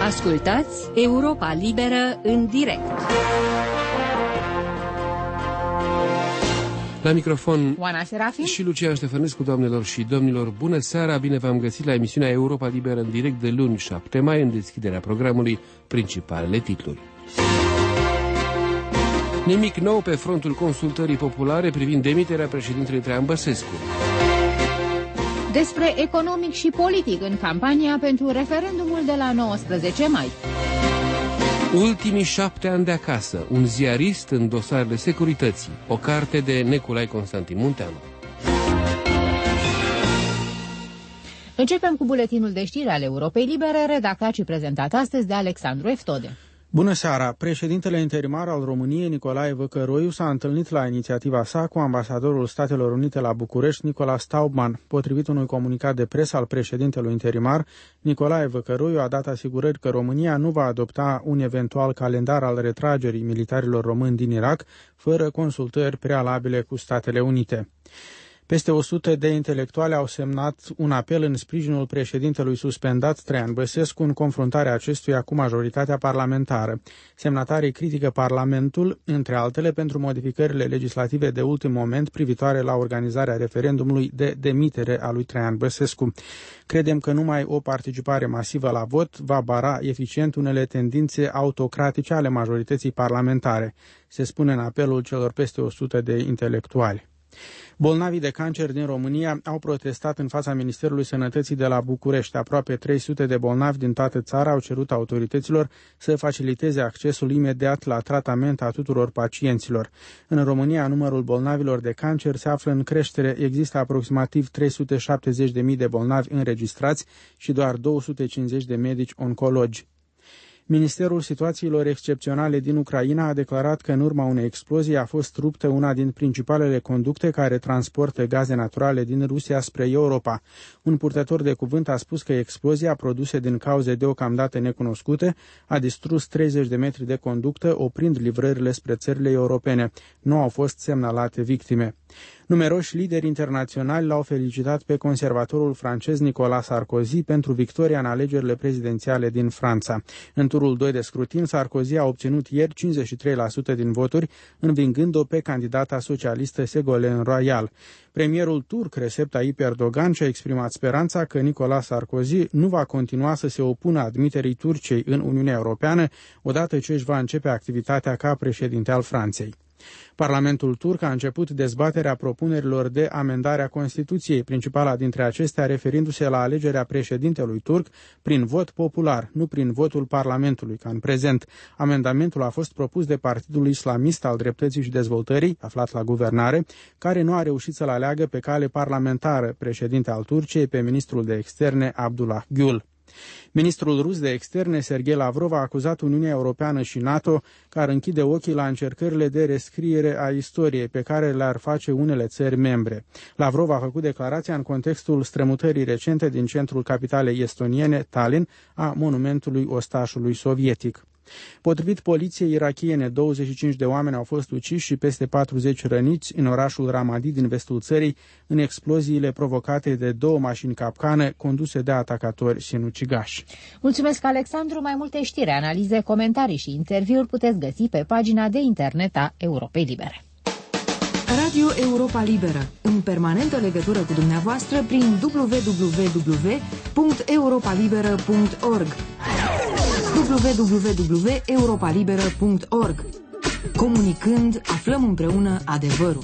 Ascultați Europa Liberă în direct. La microfon Oana Serafin și Lucian Ștefănescu, doamnelor și domnilor. Bună seara, bine v-am găsit la emisiunea Europa Liberă în direct de luni 7 mai, în deschiderea programului, principalele titluri. Nimic nou pe frontul consultării populare privind demiterea președintelui Traian Băsescu. Despre economic și politic în campania pentru referendumul de la 19 mai. Ultimii 7 ani de acasă, un ziarist în dosarele securității, o carte de Nicolae Constantin Munteanu. Începem cu buletinul de știri al Europei Libere, redactat și prezentat astăzi de Alexandru Eftode. Bună seara! Președintele interimar al României, Nicolae Văcăroiu, s-a întâlnit la inițiativa sa cu ambasadorul Statelor Unite la București, Nicolas Taubman. Potrivit unui comunicat de presă al președintelui interimar, Nicolae Văcăroiu a dat asigurări că România nu va adopta un eventual calendar al retragerii militarilor români din Irak, fără consultări prealabile cu Statele Unite. Peste 100 de intelectuali au semnat un apel în sprijinul președintelui suspendat Traian Băsescu în confruntarea acestuia cu majoritatea parlamentară. Semnatarii critică Parlamentul, între altele, pentru modificările legislative de ultim moment privitoare la organizarea referendumului de demitere a lui Traian Băsescu. Credem că numai o participare masivă la vot va bara eficient unele tendințe autocratice ale majorității parlamentare, se spune în apelul celor peste 100 de intelectuali. Bolnavii de cancer din România au protestat în fața Ministerului Sănătății de la București. Aproape 300 de bolnavi din toată țara au cerut autorităților să faciliteze accesul imediat la tratament a tuturor pacienților. În România, numărul bolnavilor de cancer se află în creștere. Există aproximativ 370.000 de bolnavi înregistrați și doar 250 de medici oncologi. Ministerul Situațiilor Excepționale din Ucraina a declarat că în urma unei explozii a fost ruptă una din principalele conducte care transportă gaze naturale din Rusia spre Europa. Un purtător de cuvânt a spus că explozia, produsă din cauze deocamdată necunoscute, a distrus 30 de metri de conductă, oprind livrările spre țările europene. Nu au fost semnalate victime. Numeroși lideri internaționali l-au felicitat pe conservatorul francez Nicolas Sarkozy pentru victoria în alegerile prezidențiale din Franța. În turul 2 de scrutin, Sarkozy a obținut ieri 53% din voturi, învingând-o pe candidata socialistă Ségolène Royal. Premierul turc Recep Tayyip Erdogan și-a exprimat speranța că Nicolas Sarkozy nu va continua să se opună admiterii Turciei în Uniunea Europeană odată ce își va începe activitatea ca președinte al Franței. Parlamentul turc a început dezbaterea propunerilor de amendare a Constituției, principala dintre acestea referindu-se la alegerea președintelui turc prin vot popular, nu prin votul Parlamentului, ca în prezent. Amendamentul a fost propus de Partidul Islamist al Dreptății și Dezvoltării, aflat la guvernare, care nu a reușit să-l aleagă pe cale parlamentară președinte al Turciei pe ministrul de externe Abdullah Gül. Ministrul rus de externe, Sergei Lavrov, a acuzat Uniunea Europeană și NATO că ar închide ochii la încercările de rescriere a istoriei pe care le-ar face unele țări membre. Lavrov a făcut declarația în contextul strămutării recente din centrul capitalei estoniene, Tallinn, a monumentului ostașului sovietic. Potrivit poliției irakiene, 25 de oameni au fost uciși și peste 40 răniți în orașul Ramadi din vestul țării, în exploziile provocate de 2 mașini capcană conduse de atacatori sinucigași. Mulțumesc, Alexandru. Mai multe știri, analize, comentarii și interviuri puteți găsi pe pagina de internet a Europei Libere. Radio Europa Liberă, în permanentă legătură cu dumneavoastră prin www.europalibera.org www.europalibera.org. Comunicând, aflăm împreună adevărul.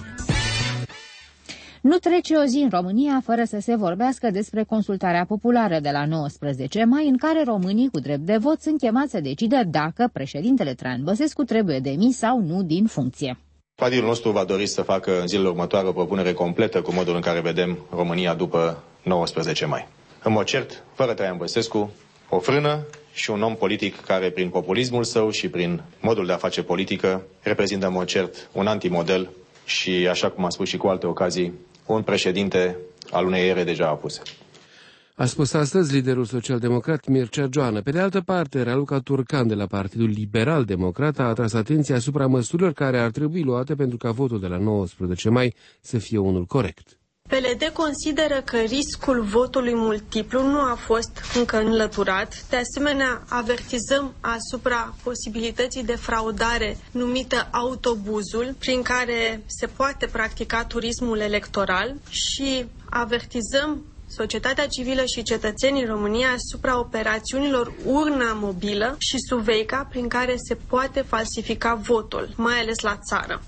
Nu trece o zi în România fără să se vorbească despre consultarea populară de la 19 mai, în care românii cu drept de vot sunt chemați să decidă dacă președintele Traian Băsescu trebuie demis sau nu din funcție. Partidul nostru va dori să facă în zilele următoare o propunere completă cu modul în care vedem România după 19 mai. În mod cert, fără Traian Băsescu, o frână și un om politic care, prin populismul său și prin modul de a face politică, reprezintă în mod cert un antimodel și, așa cum am spus și cu alte ocazii, un președinte al unei ere deja apuse. A spus astăzi liderul social-democrat Mircea Joană. Pe de altă parte, Raluca Turcan de la Partidul Liberal-Democrat a atras atenția asupra măsurilor care ar trebui luate pentru ca votul de la 19 mai să fie unul corect. PLD consideră că riscul votului multiplu nu a fost încă înlăturat. De asemenea, avertizăm asupra posibilității de fraudare numită autobuzul, prin care se poate practica turismul electoral, și avertizăm societatea civilă și cetățenii României asupra operațiunilor urna mobilă și Suveica, prin care se poate falsifica votul, mai ales la țară.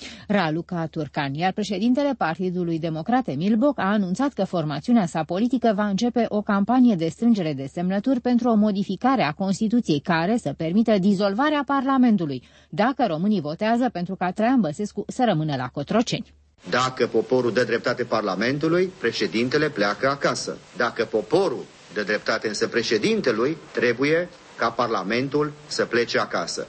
Raluca Turcan, iar președintele Partidului Democrat Emil Boc a anunțat că formațiunea sa politică va începe o campanie de strângere de semnături pentru o modificare a Constituției care să permită dizolvarea Parlamentului, dacă românii votează pentru ca Traian Băsescu să rămână la Cotroceni. Dacă poporul dă dreptate Parlamentului, președintele pleacă acasă. Dacă poporul dă dreptate însă președintelui, trebuie ca Parlamentul să plece acasă.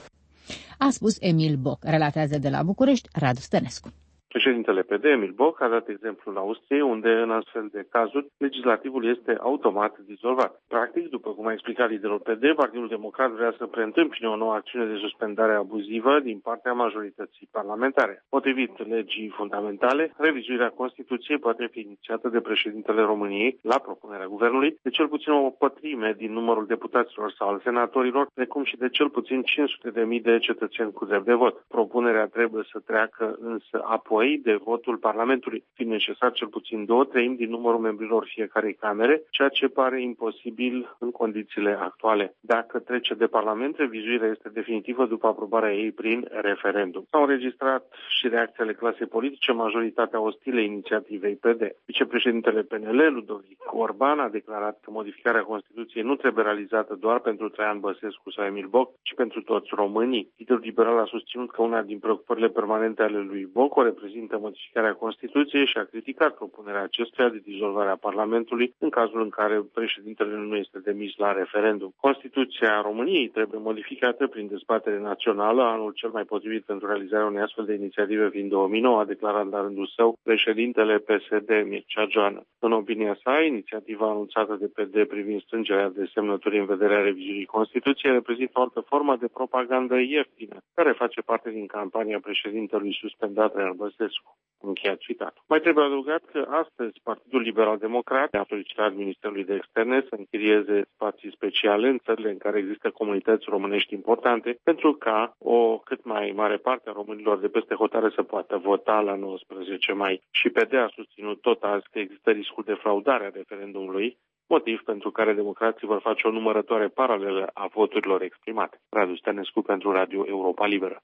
A spus Emil Boc, relatează de la București Radu Stănescu. Președintele PD, Emil Boc, a dat exemplul Austriei, unde în astfel de cazuri legislativul este automat dizolvat. Practic, după cum a explicat liderul PD, Partidul Democrat vrea să preîntâmpine o nouă acțiune de suspendare abuzivă din partea majorității parlamentare. Potrivit legii fundamentale, revizuirea Constituției poate fi inițiată de președintele României la propunerea guvernului de cel puțin o pătrime din numărul deputaților sau al senatorilor, precum și de cel puțin 500.000 de cetățeni cu drept de vot. Propunerea trebuie să treacă însă apoi de votul Parlamentului, fiind necesar cel puțin 2/3 din numărul membrilor fiecarei camere, ceea ce pare imposibil în condițiile actuale. Dacă trece de Parlament, revizuirea este definitivă după aprobarea ei prin referendum. S-au înregistrat și reacțiile clasei politice, majoritatea ostile inițiativei PD. Vicepreședintele PNL, Ludovic Orban, a declarat că modificarea Constituției nu trebuie realizată doar pentru Traian Băsescu sau Emil Boc, ci pentru toți românii. Liderul liberal a susținut că una din preocupările permanente ale lui Boc o reprezintă modificarea Constituției și a criticat propunerea acestuia de dizolvare a Parlamentului în cazul în care președintele nu este demis la referendum. Constituția României trebuie modificată prin dezbatere națională, anul cel mai potrivit pentru realizarea unei astfel de inițiative fiind 2009, a declarat la rândul său președintele PSD Mircea Joană. În opinia sa, inițiativa anunțată de PD privind strângerea de semnături în vederea revizuirii Constituției reprezintă o altă formă de propagandă ieftină, care face parte din campania președintelui suspendat Traian Băsescu. Încheiat citat. Mai trebuie adăugat că astăzi Partidul Liberal Democrat a solicitat Ministerului de Externe să închirieze spații speciale în țările în care există comunități românești importante, pentru ca o cât mai mare parte a românilor de peste hotare să poată vota la 19 mai. Și PD a susținut tot azi că există riscul de fraudare a referendumului, motiv pentru care democrații vor face o numărătoare paralelă a voturilor exprimate. Radu Stănescu pentru Radio Europa Liberă.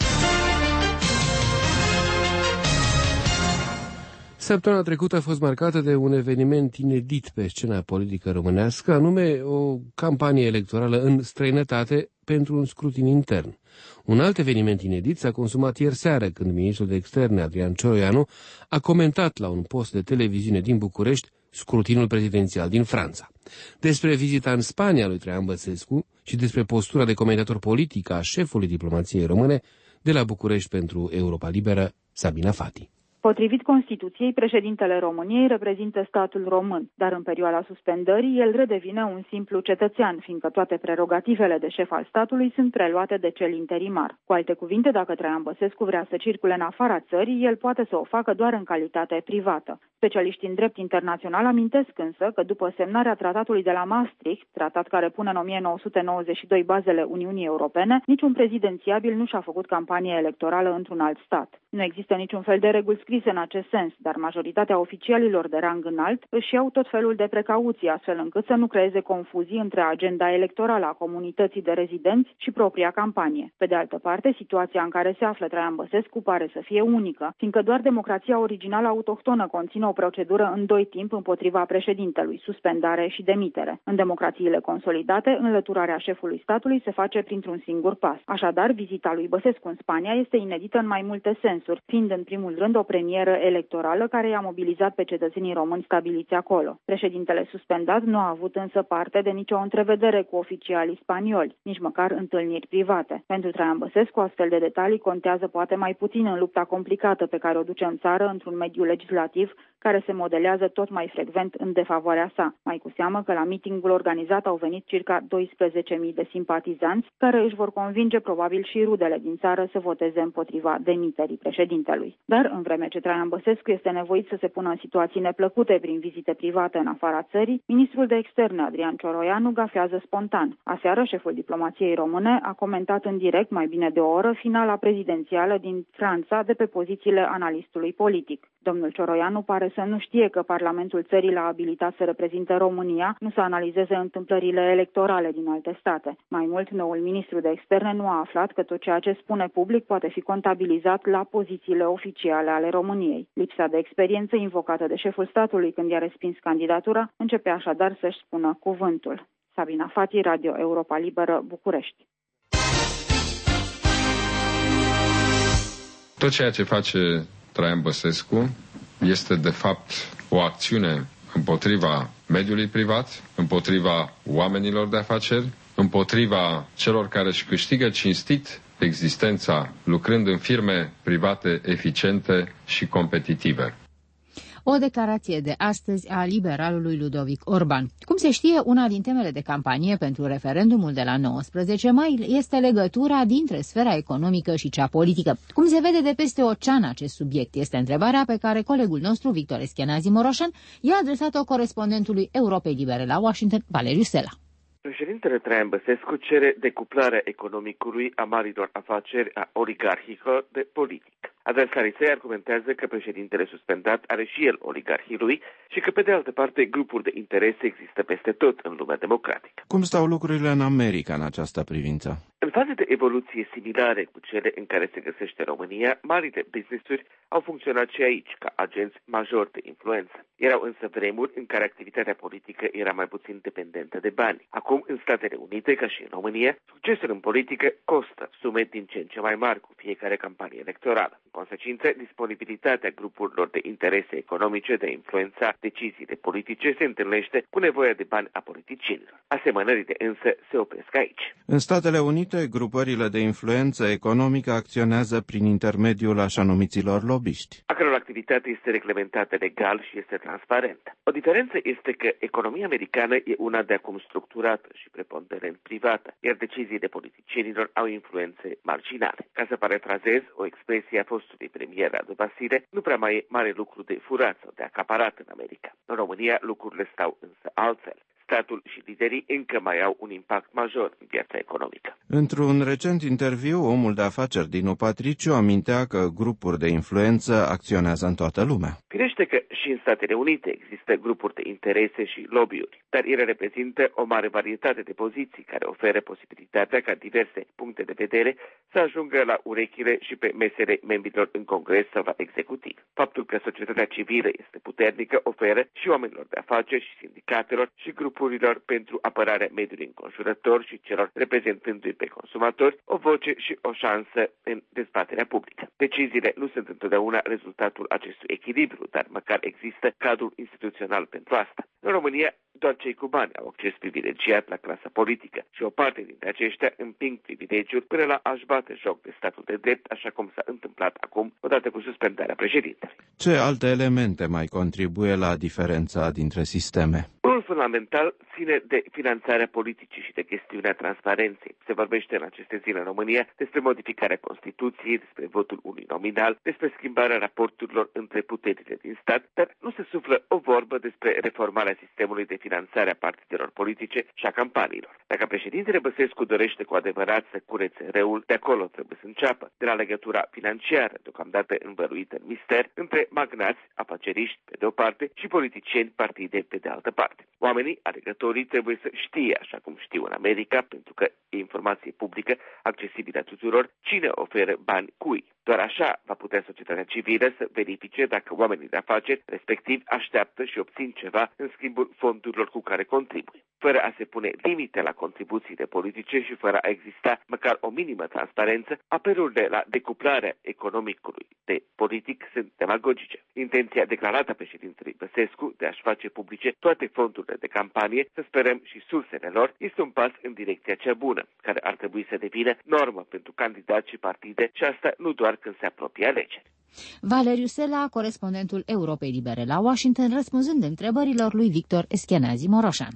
Săptămâna trecută a fost marcată de un eveniment inedit pe scena politică românească, anume o campanie electorală în străinătate pentru un scrutin intern. Un alt eveniment inedit s-a consumat ieri seară, când ministrul de externe, Adrian Cioroianu, a comentat la un post de televiziune din București scrutinul prezidențial din Franța. Despre vizita în Spania lui Traian Băsescu și despre postura de comentator politic a șefului diplomației române, de la București pentru Europa Liberă, Sabina Fati. Potrivit Constituției, președintele României reprezintă statul român, dar în perioada suspendării el redevine un simplu cetățean, fiindcă toate prerogativele de șef al statului sunt preluate de cel interimar. Cu alte cuvinte, dacă Traian Băsescu vrea să circule în afara țării, el poate să o facă doar în calitate privată. Specialiștii în drept internațional amintesc însă că după semnarea tratatului de la Maastricht, tratat care pune în 1992 bazele Uniunii Europene, niciun prezidențiabil nu și-a făcut campanie electorală într-un alt stat. Nu există niciun fel de reguli scrise în acest sens, dar majoritatea oficialilor de rang înalt își iau tot felul de precauții, astfel încât să nu creeze confuzii între agenda electorală a comunității de rezidenți și propria campanie. Pe de altă parte, situația în care se află Traian Băsescu pare să fie unică, fiindcă doar democrația originală autohtonă conține o procedură în doi timp împotriva președintelui, suspendare și demitere. În democrațiile consolidate, înlăturarea șefului statului se face printr-un singur pas. Așadar, vizita lui Băsescu în Spania este inedită în mai multe sensuri, fiind în primul rând o premieră electorală care i-a mobilizat pe cetățenii români stabiliți acolo. Președintele suspendat nu a avut însă parte de nicio întrevedere cu oficialii spanioli, nici măcar întâlniri private. Pentru Traian Băsescu, astfel de detalii contează poate mai puțin în lupta complicată pe care o duce în țară într-un mediu legislativ care se modelează tot mai frecvent în defavoarea sa. Mai cu seamă că la mitingul organizat au venit circa 12.000 de simpatizanți care își vor convinge probabil și rudele din țară să voteze împotriva demiterii președintelui. Dar în vreme ce Traian Băsescu este nevoit să se pună în situații neplăcute prin vizite private în afara țării, ministrul de externe Adrian Cioroianu gafează spontan. Aseară, șeful diplomației române a comentat în direct mai bine de o oră finala prezidențială din Franța de pe pozițiile analistului politic. Domnul Cioroianu pare să nu știe că Parlamentul țării l-a abilitat să reprezinte România, nu să analizeze întâmplările electorale din alte state. Mai mult, noul ministru de externe nu a aflat că tot ceea ce spune public poate fi contabilizat la pozițiile oficiale ale României. Lipsa de experiență invocată de șeful statului când i-a respins candidatura începe așadar să-și spună cuvântul. Sabina Fati, Radio Europa Liberă, București. Tot ceea ce face Traian Băsescu este de fapt o acțiune împotriva mediului privat, împotriva oamenilor de afaceri, împotriva celor care își câștigă cinstit existența lucrând în firme private eficiente și competitive. O declarație de astăzi a liberalului Ludovic Orban. Cum se știe, una din temele de campanie pentru referendumul de la 19 mai este legătura dintre sfera economică și cea politică. Cum se vede de peste ocean acest subiect? Este întrebarea pe care colegul nostru, Victor Eschenazi Moroșan, i-a adresat-o corespondentului Europei Libere la Washington, Valeriu Sela. Președintele Traian Băsescu cere decuplarea economicului a marilor afaceri a oligarhilor de politic. Adversarii săi argumentează că președintele suspendat are și el oligarhii lui și că, pe de altă parte, grupuri de interese există peste tot în lumea democratică. Cum stau lucrurile în America în această privință? În faze de evoluție similare cu cele în care se găsește România, marile business-uri au funcționat și aici ca agenți majori de influență. Erau însă vremuri în care activitatea politică era mai puțin dependentă de bani. Acum, în Statele Unite, ca și în România, succesul în politică costă sume din ce în ce mai mari cu fiecare campanie electorală. În consecință, disponibilitatea grupurilor de interese economice de a influența deciziile politice se întâlnește cu nevoia de bani a politicienilor. Asemănările însă se opresc aici. În Statele Unite, grupările de influență economică acționează prin intermediul așa numiților lobiști, a căror activitate este reglementată legal și este transparentă. O diferență este că economia americană e una de acum structurată și preponderent privată, iar deciziile politicienilor au influențe marginale. Ca să parafrazez o expresie a fostului premier Radu Vasile, nu prea mai e mare lucru de furat sau de acaparat în America. În România lucrurile stau însă altfel. Statul și liderii încă mai au un impact major în viața economică. Într-un recent interviu, omul de afaceri Dinu Patriciu amintea că grupuri de influență acționează în toată lumea. Firește că și în Statele Unite există grupuri de interese și lobby-uri, dar ele reprezintă o mare varietate de poziții care oferă posibilitatea ca diverse puncte de vedere să ajungă la urechile și pe mesele membrilor în Congres sau la executiv. Faptul că societatea civilă este puternică oferă și oamenilor de afaceri și sindicatelor și grupurilor pentru apărarea mediului înconjurător și celor reprezentându-i pe consumatori o voce și o șansă în dezbaterea publică. Deciziile nu sunt întotdeauna rezultatul acestui echilibru, dar măcar există cadrul instituțional pentru asta. În România, doar cei cu bani au acces privilegiat la clasa politică și o parte dintre aceștia împing privilegiul până la a-și bate joc de statul de drept, așa cum s-a întâmplat acum, odată cu suspendarea președintelui. Ce alte elemente mai contribuie la diferența dintre sisteme? Unul fundamental ține de finanțarea politicii și de chestiunea transparenței. Se vorbește în aceste zile în România despre modificarea Constituției, despre votul uninominal, despre schimbarea raporturilor între puterile din stat, dar nu se suflă o vorbă despre reformarea sistemului de finanțare a partidelor politice și a campaniilor. Dacă președintele Băsescu dorește cu adevărat să curețe răul, de acolo trebuie să înceapă, de la legătura financiară, deocamdată învăluită în mister, între magnați, afaceriști, pe de o parte, și politicieni, partide, pe de altă parte. Oamenii, alegătorii, trebuie să știe, așa cum știu în America, pentru că e informație publică, accesibilă tuturor, cine oferă bani cui. Doar așa va putea societatea civilă să verifice dacă oamenii de afaceri respectiv așteaptă și obțin ceva în schimbul fondurilor cu care contribuie. Fără a se pune limite la contribuțiile politice și fără a exista măcar o minimă transparență, apelurile la decuplarea economicului de politic sunt demagogice. Intenția declarată a președintelui Băsescu de a-și face publice toate fondurile de campanie, să sperăm și sursele lor, este un pas în direcția cea bună, care ar trebui să devină normă pentru candidați și partide, și asta nu doar când se apropie alegeri. Valeriu Sela, corespondentul Europei Libere la Washington, răspunzând întrebărilor lui Victor Eschenazi Moroșan.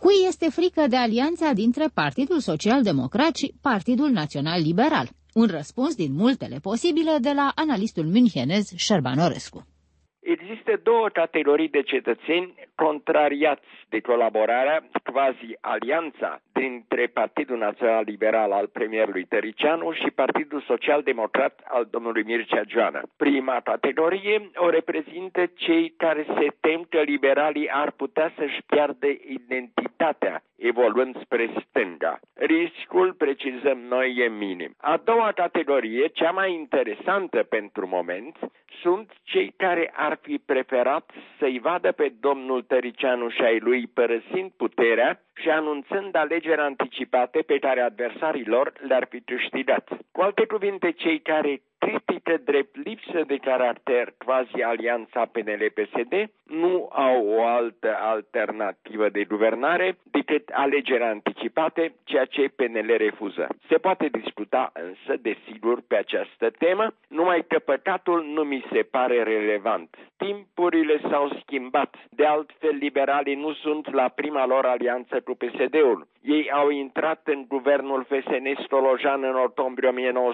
Cui este frică de alianța dintre Partidul Social-Democrat și Partidul Național Liberal? Un răspuns din multele posibile de la analistul münchenez Șerban Orescu. Există două categorii de cetățeni contrariați de colaborarea, quasi-alianța, dintre Partidul Național Liberal al premierului Tăricianu și Partidul Social-Democrat al domnului Mircea Joană. Prima categorie o reprezintă cei care se tem că liberalii ar putea să-și piardă identitatea evoluând spre stânga. Riscul, precizăm noi, e minim. A doua categorie, cea mai interesantă pentru moment, sunt cei care ar fi preferat să-i vadă pe domnul Tăricianu și ai lui părăsind puterea și anunțând alegeri anticipate pe care adversarii lor le-ar fi câștigat. Cu alte cuvinte, cei care critică drept lipsă de caracter quasi-alianța PNL-PSD nu au o altă alternativă de guvernare decât alegeri anticipate, ceea ce PNL refuză. Se poate discuta însă, desigur, pe această temă, numai că păcatul nu mi se pare relevant. Timpurile s-au schimbat. De altfel, liberalii nu sunt la prima lor alianță cu PSD-ul. Ei au intrat în guvernul FSN Stolojan în octombrie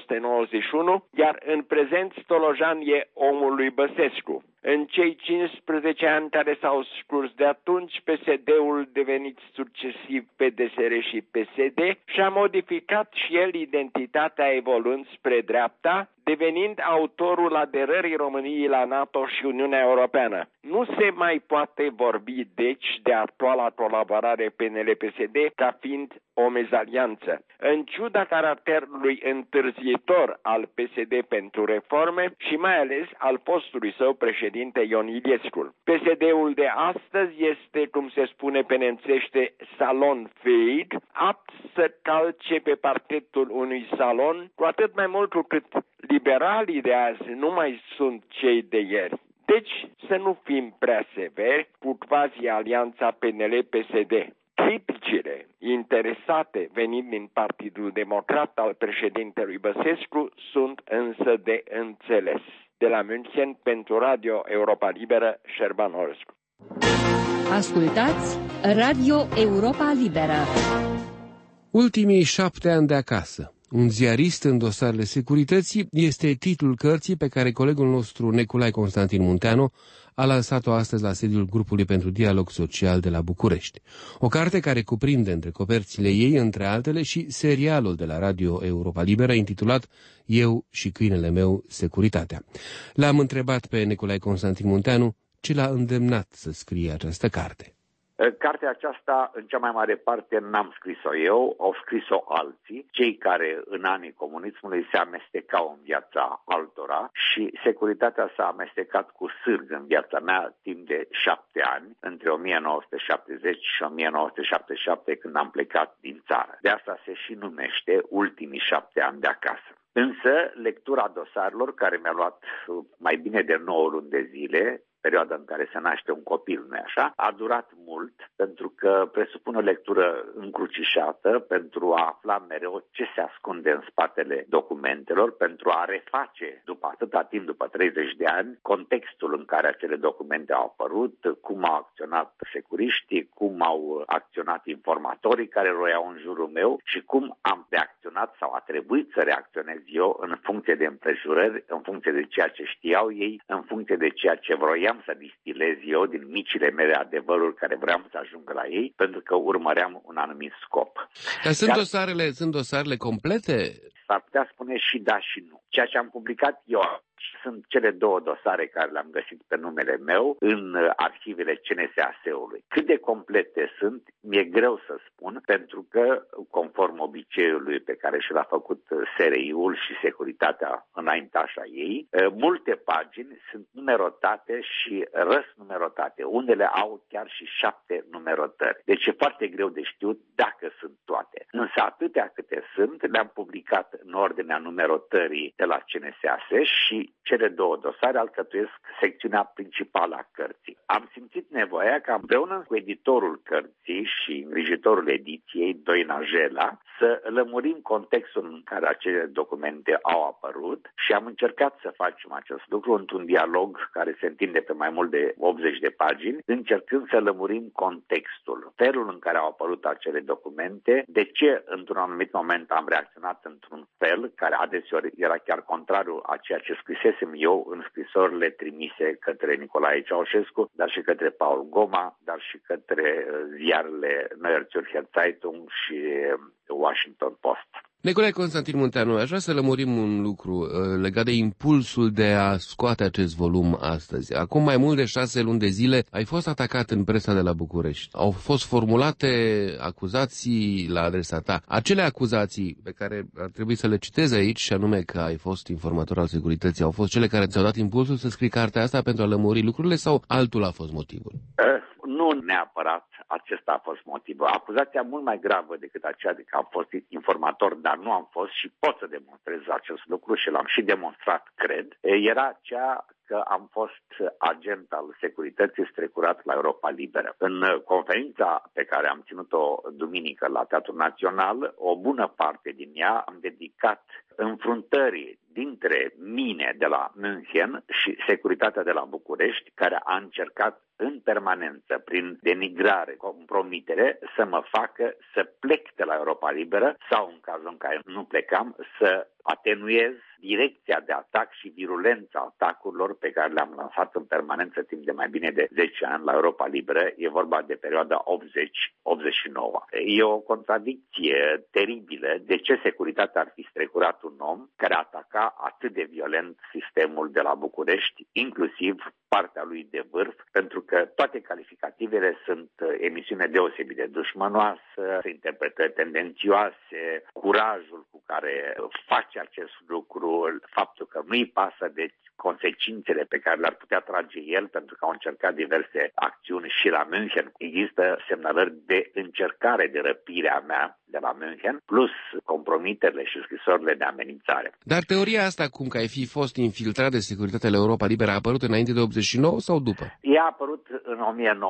1991, iar în prezent Stolojan e omul lui Băsescu. În cei 15 ani care s-au scurs de atunci, PSD-ul devenit succesiv PDSR și PSD și-a modificat și el identitatea evoluând spre dreapta, devenind autorul aderării României la NATO și Uniunea Europeană. Nu se mai poate vorbi, deci, de actuala colaborare PNL-PSD ca fiind o mezalianță. În ciuda caracterului întârzietor al PSD pentru reforme și mai ales al fostului său președinte Ion Iliescu. PSD-ul de astăzi este, cum se spune pe nemțește, salon fähig, apt să calce pe parchetul unui salon, cu atât mai mult cu cât liberalii de azi nu mai sunt cei de ieri. Deci să nu fim prea severi cu quasi-alianța PNL-PSD. Criticile interesate venind din Partidul Democrat al președintelui Băsescu sunt însă de înțeles. De la München, pentru Radio Europa Liberă, Șerban Orescu. Ascultați Radio Europa Liberă. Ultimii 7 ani de acasă. Un ziarist în dosarele securității este titlul cărții pe care colegul nostru Nicolae Constantin Munteanu a lansat-o astăzi la sediul Grupului pentru Dialog Social de la București. O carte care cuprinde între coperțile ei, între altele, și serialul de la Radio Europa Liberă intitulat Eu și câinele meu, Securitatea. L-am întrebat pe Nicolae Constantin Munteanu ce l-a îndemnat să scrie această carte. Cartea aceasta, în cea mai mare parte, n-am scris-o eu, au scris-o alții, cei care în anii comunismului se amestecau în viața altora și securitatea s-a amestecat cu sârg în viața mea timp de 7 ani, între 1970 și 1977, când am plecat din țară. De asta se și numește Ultimii 7 ani de acasă. Însă, lectura dosarelor, care mi-a luat mai bine de 9 luni de zile, perioada în care se naște un copil, nu-i așa, a durat mult pentru că presupune o lectură încrucișată pentru a afla mereu ce se ascunde în spatele documentelor, pentru a reface după atâta timp, după 30 de ani, contextul în care acele documente au apărut, cum au acționat securiștii, cum au acționat informatorii care roiau în jurul meu și cum am reacționat sau a trebuit să reacționez eu în funcție de împrejurări, în funcție de ceea ce știau ei, în funcție de ceea ce vroiam să distilez eu din micile mele adevăruri care vreau să ajung la ei, pentru că urmăream un anumit scop. Dar sunt dosarele complete? S-ar putea spune și da și nu. Ceea ce am publicat eu sunt cele 2 dosare care le-am găsit pe numele meu în arhivele CNSAS-ului. Cât de complete sunt, mi-e greu să spun, pentru că, conform obiceiului pe care și l-a făcut SRI-ul și securitatea înaintașa ei, multe pagini sunt numerotate și răsnumerotate. Unele au chiar și 7 numerotări. Deci e foarte greu de știut dacă sunt toate. Însă atâtea câte sunt, le-am publicat în ordinea numerotării de la CNSAS și și cele două dosare alcătuiesc secțiunea principală a cărții. Am simțit nevoia ca împreună cu editorul cărții și îngrijitorul ediției, Doina Jela, să lămurim contextul în care acele documente au apărut și am încercat să facem acest lucru într-un dialog care se întinde pe mai mult de 80 de pagini, încercând să lămurim contextul, felul în care au apărut acele documente, de ce într-un anumit moment am reacționat într-un fel care adeseori era chiar contrariu a ceea ce scrisesem eu în scrisorile trimise către Nicolae Ceaușescu, dar și către Paul Goma, dar și către ziarele Neue Zürcher Zeitung și Washington Post. Nicolae Constantin Munteanu, aș vrea să lămurim un lucru legat de impulsul de a scoate acest volum astăzi. Acum mai mult de 6 luni de zile ai fost atacat în presa de la București. Au fost formulate acuzații la adresa ta. Acele acuzații pe care ar trebui să le citez aici, și anume că ai fost informator al securității, au fost cele care ți-au dat impulsul să scrii cartea asta pentru a lămuri lucrurile sau altul a fost motivul? Nu neapărat acesta a fost motivul. Acuzația mult mai gravă decât aceea de că am fost informator, dar nu am fost și pot să demonstrez acest lucru și l-am și demonstrat, cred, era cea că am fost agent al securității strecurat la Europa Liberă. În conferința pe care am ținut-o duminică la Teatrul Național, o bună parte din ea am dedicat înfruntării dintre mine de la München și securitatea de la București, care a încercat în permanență, prin denigrare, compromitere, să mă facă să plec de la Europa Liberă sau, în cazul în care nu plecam, să atenuez direcția de atac și virulența atacurilor pe care le-am lansat în permanență timp de mai bine de 10 ani la Europa Liberă. E vorba de perioada 80-89. E o contradicție teribilă. De ce securitatea ar fi strecurat un om care ataca atât de violent sistemul de la București, inclusiv partea lui de vârf, pentru că toate calificativele sunt emisiune deosebit de dușmănoasă, interpretări tendențioase, curajul cu care face acest lucru, faptul că nu-i pasă de consecințele pe care le-ar putea trage el, pentru că au încercat diverse acțiuni și la München. Există semnalări de încercare de răpire a mea de la München, plus compromiterile și scrisorile de amenințare. Dar teoria asta, cum că ai fi fost infiltrat de securitatea la Europa Liberă, a apărut înainte de 89 sau după? Ea a apărut în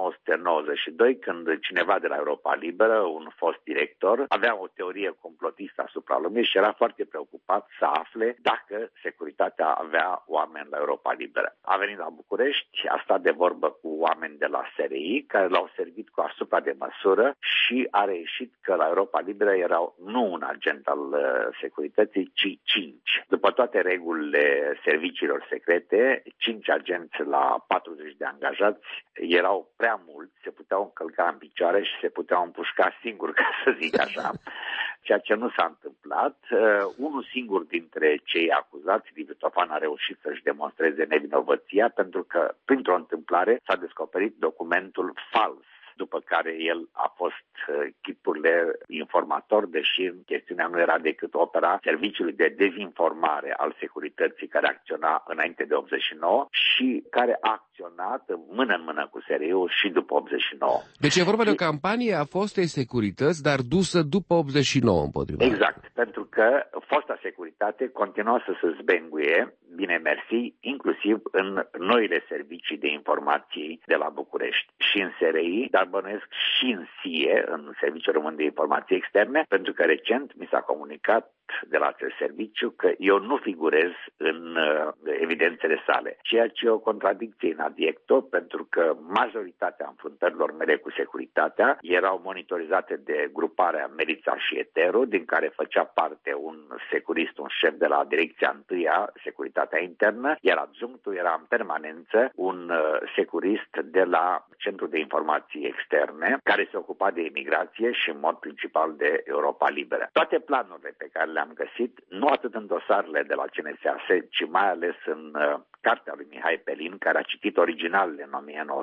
1992, când cineva de la Europa Liberă, un fost director, avea o teorie complotistă asupra lumii și era foarte preocupat să afle dacă securitatea avea oameni la Europa Liberă. A venit la București, a stat de vorbă cu oameni de la SRI, care l-au servit cu asupra de măsură și a reieșit că la Europa Liberă erau nu un agent al securității, ci 5. După toate regulile serviciilor secrete, 5 agenți la 40 de angajați erau prea mulți, se puteau încălca în picioare și se puteau împușca singuri, ca să zic așa. Ceea ce nu s-a întâmplat. Unul singur dintre cei acuzați, Liviu Tofan, a reușit să-și demonstreze nevinovăția, pentru că, printr-o întâmplare, s-a descoperit documentul fals, după care el a fost chipurile informator, deși chestiunea nu era decât opera Serviciului de Dezinformare al Securității, care acționa înainte de 89 și care a acționat mână în mână cu SRI-ul și după 89. Deci e vorba de o campanie a fostei securități, dar dusă după 89 împotriva. Exact, pentru că fosta securitate continua să se zbenguie, bine mersi, inclusiv în noile servicii de informații de la București și în SRI, dar bănuiesc și în SIE, în Serviciul Român de Informații Externe, pentru că recent mi s-a comunicat de la acest serviciu că eu nu figurez în evidențele sale, ceea ce e o contradicție în adjecto, pentru că majoritatea înfruntărilor mele cu securitatea erau monitorizate de gruparea Merița și Etero, din care făcea parte un securist, un șef de la Direcția 1-a, Securitatea Internă, iar adjunctul era în permanență un securist de la Centrul de Informații Externe, care se ocupa de imigrație și în mod principal de Europa Liberă. Toate planurile pe care le-am găsit, nu atât în dosarele de la CNSAS, ci mai ales în cartea lui Mihai Pelin, care a citit originalele în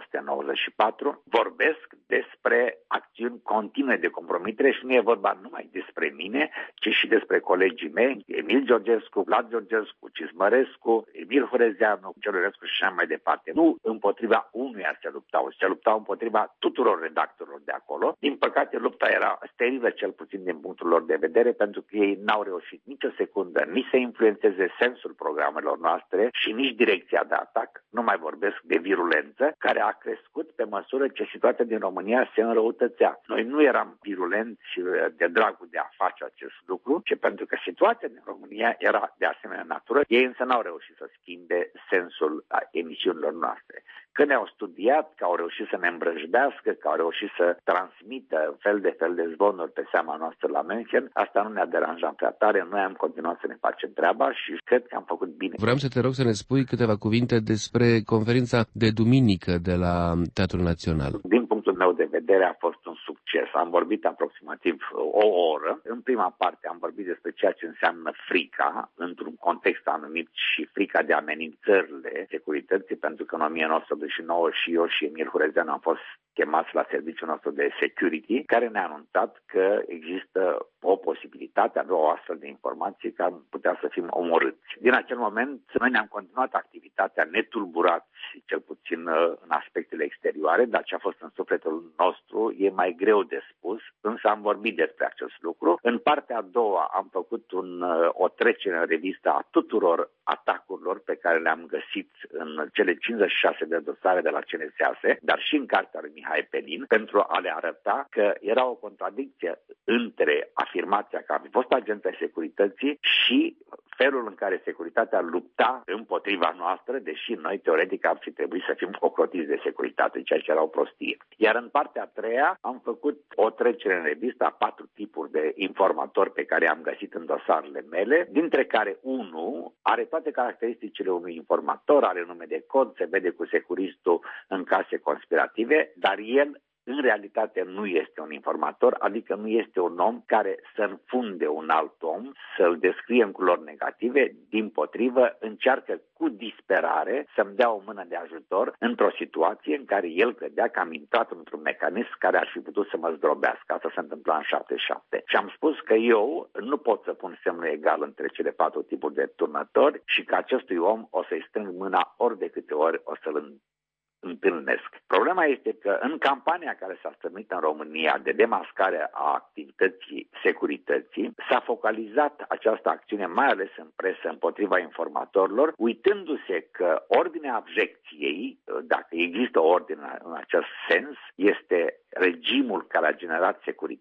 1994, vorbesc despre acțiuni continue de compromitere și nu e vorba numai despre mine, ci și despre colegii mei, Emil Georgescu, Vlad Georgescu, Cismărescu, Emil Horezeanu, Celorescu și așa mai departe. Nu împotriva unuia se luptau împotriva tuturor redactorilor de acolo. Din păcate, lupta era sterilă, cel puțin din punctul lor de vedere, pentru că ei n-au reușit nicio secundă nici să influențeze sensul programelor noastre și nici direcția de atac. Nu mai vorbesc de virulență, care a crescut pe măsură ce situația din România se înrăutățea. Noi nu eram virulenți și de dragul de a face acest lucru, ci pentru că situația din România era de asemenea natură. Ei însă n-au reușit să schimbe sensul emisiunilor noastre. Că ne-au studiat, că au reușit să ne îmbrăjbească, că au reușit să transmită fel de zvonuri pe seama noastră la München, asta nu ne-a deranjat prea tare. Noi am continuat să ne facem treaba și cred că am făcut bine. Vreau să te rog să ne spui câteva cuvinte despre conferința de duminică de la Teatrul Național. Din punctul meu de vedere a fost un succes. Am vorbit aproximativ o oră. În prima parte am vorbit despre ceea ce înseamnă frica, într-un context anumit, și frica de amenințările securității, pentru că în 1989 și eu și Emil Horezeanu am fost chemați la serviciul nostru de security, care ne-a anunțat că există o posibilitate, avea o astfel de informație, că am putea să fim omorâți. Din acel moment, noi ne-am continuat activitatea netulburați, cel puțin în aspectele exterioare, dar ce a fost în sufletul nostru e mai greu de spus, însă am vorbit despre acest lucru. În partea a doua am făcut o trecere în revistă a tuturor atacurilor pe care le-am găsit în cele 56 de dosare de la CNSAS, dar și în cartea lui Mihai Pelin, pentru a le arăta că era o contradicție între afirmația că am fost agent ai securității și felul în care securitatea lupta împotriva noastră, deși noi teoretic ar fi trebuit să fim ocrotiți de securitate, ceea ce era o prostie. Iar în partea a treia am făcut o trecere în revistă a 4 tipuri de informatori pe care am găsit în dosarele mele, dintre care unul are toate caracteristicile unui informator, are nume de cod, se vede cu securistul în case conspirative, dar el în realitate nu este un informator, adică nu este un om care să înfunde un alt om, să-l descrie în culori negative, dimpotrivă încearcă cu disperare să-mi dea o mână de ajutor într-o situație în care el credea că am intrat într-un mecanism care ar fi putut să mă zdrobească. Asta se întâmpla în 77. Și am spus că eu nu pot să pun semnul egal între cele 4 tipuri de turnători și că acestui om o să-i strâng mâna ori de câte ori o să-l întâlnesc. Problema este că în campania care s-a stârnit în România de demascare a activității securității, s-a focalizat această acțiune mai ales în presă împotriva informatorilor, uitându-se că ordinea abjecției, dacă există o ordine în acest sens, este regimul care a generat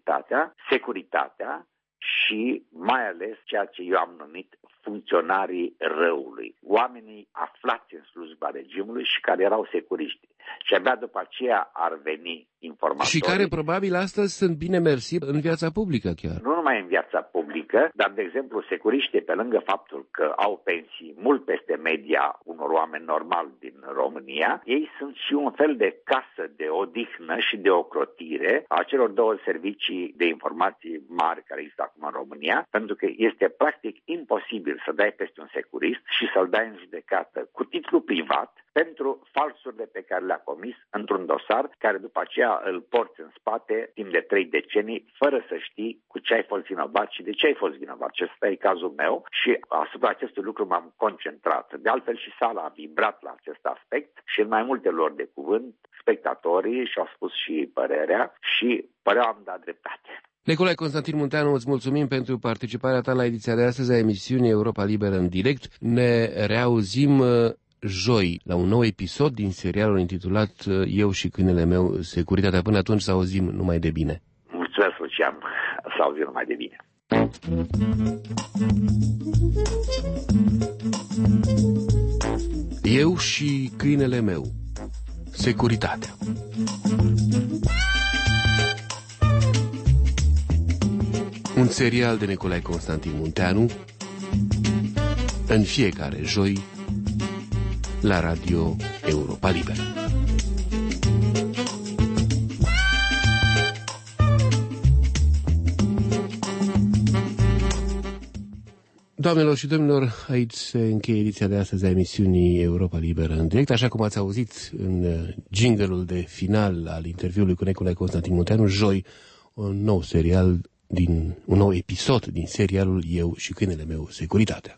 securitatea și mai ales ceea ce eu am numit funcționarii răului, oamenii aflați în slujba regimului și care erau securiști. Și abia după aceea ar veni informatorii. Și care probabil astăzi sunt bine mersi în viața publică chiar. Nu numai în viața publică, dar de exemplu securiștii, pe lângă faptul că au pensii mult peste media unor oameni normali din România, ei sunt și un fel de casă de odihnă și de ocrotire a celor 2 servicii de informații mari care există acum în România, pentru că este practic imposibil să dai peste un securist și să-l dai în judecată cu titlu privat pentru falsurile pe care le-a comis într-un dosar care după aceea îl porți în spate timp de 3 decenii fără să știi cu ce ai fost vinovat și de ce ai fost vinovat. Acesta e cazul meu și asupra acestui lucru m-am concentrat. De altfel și sala a vibrat la acest aspect și în mai multe lor de cuvânt spectatorii și-au spus și părerea și păreau am dat dreptate. Nicolae Constantin Munteanu, îți mulțumim pentru participarea ta la ediția de astăzi a emisiunii Europa Liberă în direct. Ne reauzim joi la un nou episod din serialul intitulat Eu și câinele meu, Securitatea. Până atunci să auzim numai de bine. Mulțumesc, Lucian. Să auzim numai de bine. Eu și câinele meu, Securitatea. Un serial de Nicolae Constantin Munteanu în fiecare joi la Radio Europa Liberă. Doamnelor și domnilor, aici se încheie ediția de astăzi a emisiunii Europa Liberă în direct. Așa cum ați auzit în jingle-ul de final al interviului cu Nicolae Constantin Munteanu, joi, un nou episod din serialul Eu și câinele meu, Securitatea.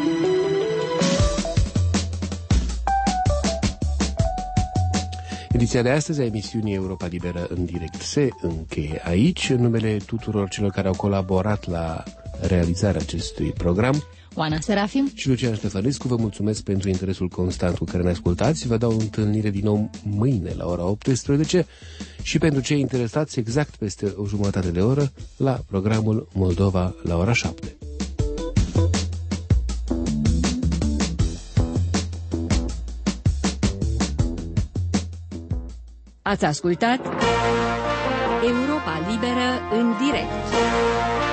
Ediția de astăzi a emisiunii Europa Liberă în direct se încheie aici. În numele tuturor celor care au colaborat la realizarea acestui program, Oana Serafim și Lucian Ștefănescu, vă mulțumesc pentru interesul constant cu care ne ascultați. Vă dau o întâlnire din nou mâine la ora 18 și pentru cei interesați exact peste o jumătate de oră la programul Moldova la ora 7. Ați ascultat Europa Liberă în direct.